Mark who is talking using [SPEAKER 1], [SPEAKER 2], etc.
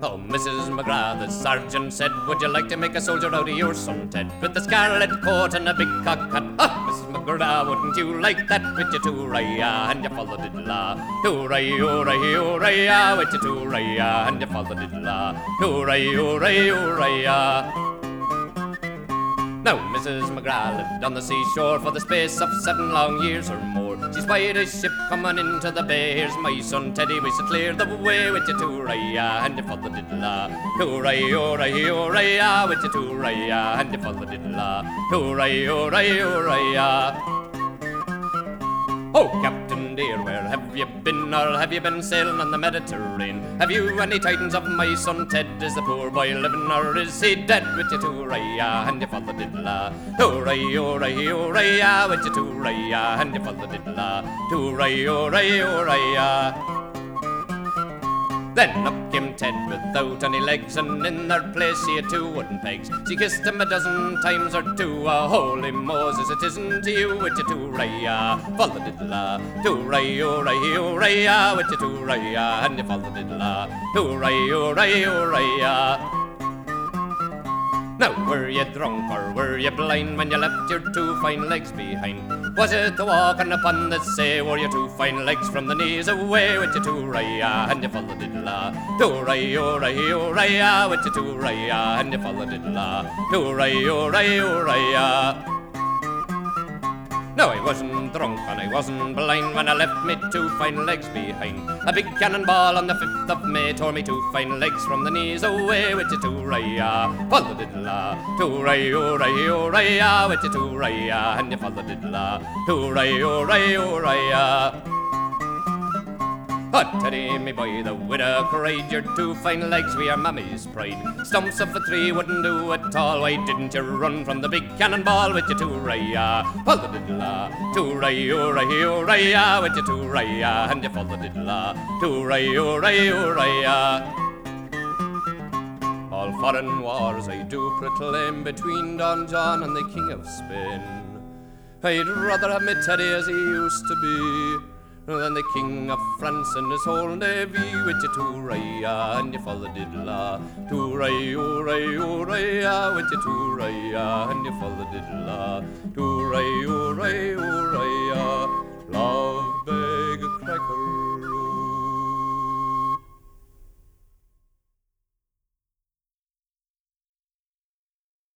[SPEAKER 1] Oh, Mrs. McGrath, the sergeant said, would you like to make a soldier out of your son Ted? With a scarlet coat and a big cocked hat. Oh, Mrs. McGrath, wouldn't you like that? With your two-raya and your follow-diddle-la. Hooray, with your two-raya and your follow-diddle-la. Hooray. Now, Mrs. McGrath lived on the seashore for the space of 7 long years or more. She spied a ship coming into the bay. Here's my son Teddy, we should clear the way with your two-raya and your follow-diddle-la. Hooray, with your two-raya and your follow-diddle-la. Hooray. Oh, Captain dear, where have you been, or have you been sailing on the Mediterranean? Have you any tidings of my son Ted? Is the poor boy living, or is he dead? With your two-raya and your follow-diddle-la. Hooray, with your two-raya and your follow-diddle-la. Hooray. Then up came Ted without any legs, and in their place he had 2 wooden pegs. She kissed him a dozen times or 2. Holy Moses, it isn't you with your two-raya, follow-diddle-la. Hooray, with your two-raya and your follow-diddle-la. Hooray. Now, were you drunk or were you blind when you left your 2 fine legs behind? Was it the walking upon the sea? Were your 2 fine legs from the knees away with your two-raya and your follow-diddle-la? Hooray, with your two-raya and your follow-diddle-la. Hooray. No, I wasn't drunk and I wasn't blind when I left me 2 fine legs behind. A big cannonball on the 5th of May tore me 2 fine legs from the knees away with your two-raya, follow-diddle-la. Hooray, with your two-raya and your follow-diddle-la. Hooray. Oh, Teddy, me boy, the widow cried, your 2 fine legs were your mammy's pride. Stumps of a tree wouldn't do at all. Why didn't you run from the big cannonball with your two-raya, follow-diddle-la? Hooray, with your two-raya and your follow-diddle-la. Hooray. All foreign wars I do proclaim between Don John and the King of Spain. I'd rather have me Teddy as he used to be than the King of France and his whole navy with your two-raya and your follow-diddle-la. Hooray, with your two-raya and your follow-diddle-la. Hooray.